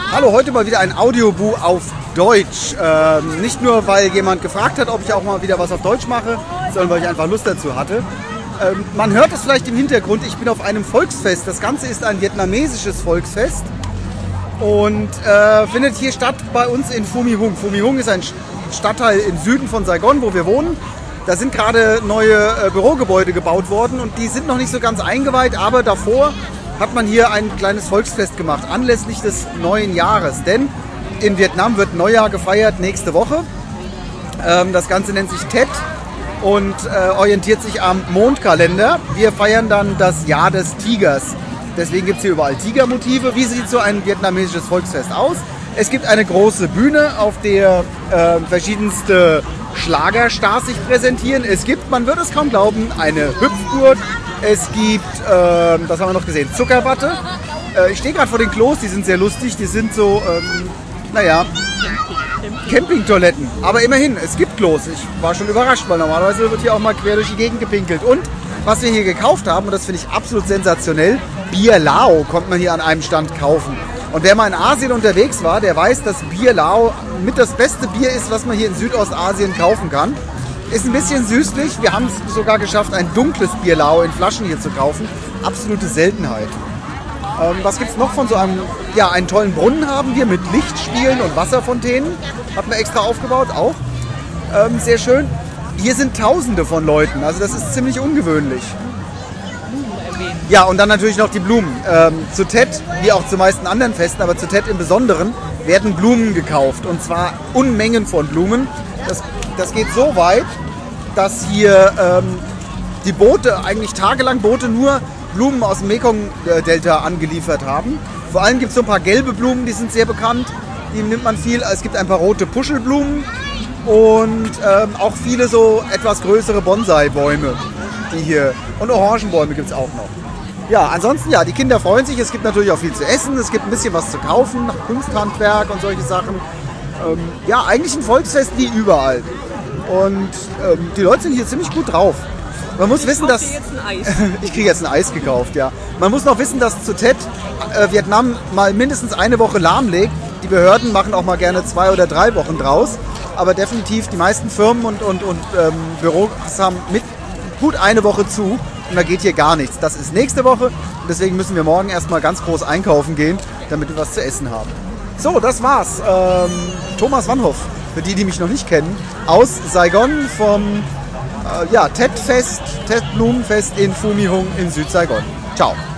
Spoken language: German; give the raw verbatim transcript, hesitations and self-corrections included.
Hallo, heute mal wieder ein Audioboo auf Deutsch. Ähm, nicht nur, weil jemand gefragt hat, ob ich auch mal wieder was auf Deutsch mache, sondern weil ich einfach Lust dazu hatte. Ähm, man hört es vielleicht im Hintergrund, ich bin auf einem Volksfest. Das Ganze ist ein vietnamesisches Volksfest und äh, findet hier statt bei uns in Phu My Hung. Phu My Hung ist ein Stadtteil im Süden von Saigon, wo wir wohnen. Da sind gerade neue äh, Bürogebäude gebaut worden und die sind noch nicht so ganz eingeweiht, aber davor hat man hier ein kleines Volksfest gemacht, anlässlich des neuen Jahres. Denn in Vietnam wird Neujahr gefeiert nächste Woche. Ähm, das Ganze nennt sich Tet und äh, orientiert sich am Mondkalender. Wir feiern dann das Jahr des Tigers. Deswegen gibt es hier überall Tigermotive. Wie sieht so ein vietnamesisches Volksfest aus? Es gibt eine große Bühne, auf der äh, verschiedenste Schlagerstars sich präsentieren. Es gibt, man wird es kaum glauben, eine Hüpfburg. Es gibt, äh, das haben wir noch gesehen, Zuckerwatte. Äh, ich stehe gerade vor den Klos, die sind sehr lustig. Die sind so, ähm, naja, Campingtoiletten. Aber immerhin, es gibt Klos. Ich war schon überrascht, weil normalerweise wird hier auch mal quer durch die Gegend gepinkelt. Und was wir hier gekauft haben, und das finde ich absolut sensationell, Bier Lao konnte man hier an einem Stand kaufen. Und wer mal in Asien unterwegs war, der weiß, dass Bier Lao mit das beste Bier ist, was man hier in Südostasien kaufen kann. Ist ein bisschen süßlich. Wir haben es sogar geschafft, ein dunkles Bier Lao in Flaschen hier zu kaufen. Absolute Seltenheit. Ähm, was gibt es noch von so einem, ja, einen tollen Brunnen haben wir mit Lichtspielen und Wasserfontänen. Hat man extra aufgebaut, auch. Ähm, sehr schön. Hier sind Tausende von Leuten, also das ist ziemlich ungewöhnlich. Ja, und dann natürlich noch die Blumen. Ähm, zu Tet, wie auch zu meisten anderen Festen, aber zu Tet im Besonderen, werden Blumen gekauft. Und zwar Unmengen von Blumen. Das, das geht so weit, dass hier ähm, die Boote, eigentlich tagelang Boote, nur Blumen aus dem Mekong-Delta angeliefert haben. Vor allem gibt es so ein paar gelbe Blumen, die sind sehr bekannt. Die nimmt man viel. Es gibt ein paar rote Puschelblumen und ähm, auch viele so etwas größere Bonsai-Bäume. Die hier. Und Orangenbäume gibt es auch noch. Ja, ansonsten, ja, die Kinder freuen sich. Es gibt natürlich auch viel zu essen. Es gibt ein bisschen was zu kaufen, Kunsthandwerk und solche Sachen. Ähm, ja, eigentlich ein Volksfest wie überall. Und ähm, die Leute sind hier ziemlich gut drauf. Man muss wissen, dass... Jetzt ein Eis. Ich kriege jetzt ein Eis gekauft, ja. Man muss noch wissen, dass zu Tet äh, Vietnam mal mindestens eine Woche lahmlegt. Die Behörden machen auch mal gerne zwei oder drei Wochen draus. Aber definitiv die meisten Firmen und, und, und ähm, Büros haben mit gut eine Woche zu. Und da geht hier gar nichts. Das ist nächste Woche. Und deswegen müssen wir morgen erstmal ganz groß einkaufen gehen, damit wir was zu essen haben. So, das war's. Ähm, Thomas Wannhoff, für die, die mich noch nicht kennen, aus Saigon vom äh, ja, Tet-Fest, Tet-Blumenfest in Phu My Hung in Süd-Saigon. Ciao.